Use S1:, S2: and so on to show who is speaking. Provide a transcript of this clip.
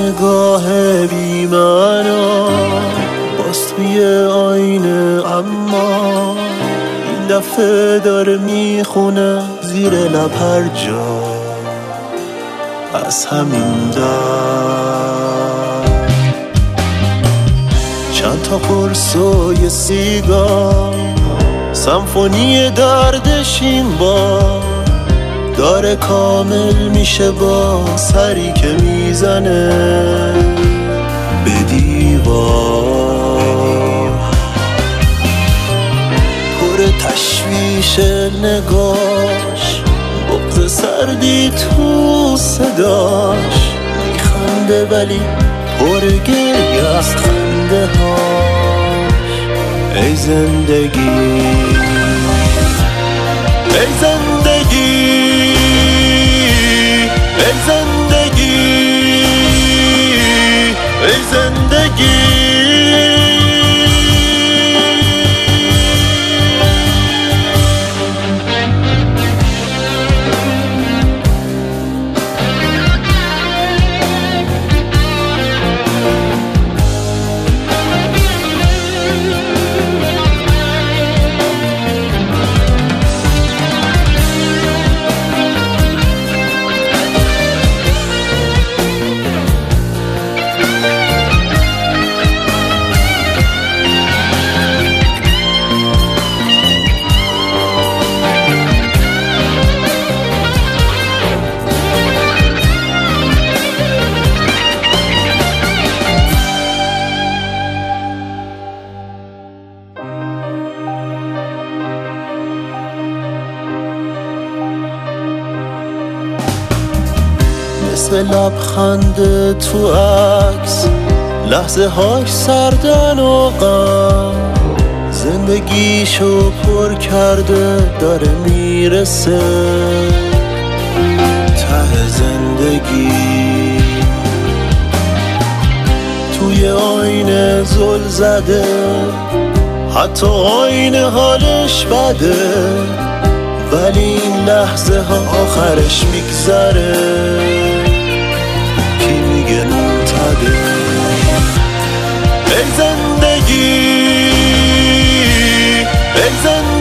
S1: نگاه بی معنا باز توی آینه، اما این دفعه داره میخونه زیر لب هر جا از همین در. چند تا قرص و یه سیگار، سمفونی دردش این بار داره کامل میشه با سری که میزنه به دیوار. پر تشویش نگاش، بغض سردی تو صداش، میخنده ولی پر گریه از خنده هاش. ای زندگی، ای زندگی، ای زندگی، ای زندگی. مثل لبخند تو عکس، لحظه هاش سردن و غم، زندگیشو پر کرده داره میرسه ته زندگی. توی آینه زل زده، حتی آینه حالش بده، ولی این لحظه ها آخرش میگذره. کی میگه منتده؟ ای زندگی، ای زندگی.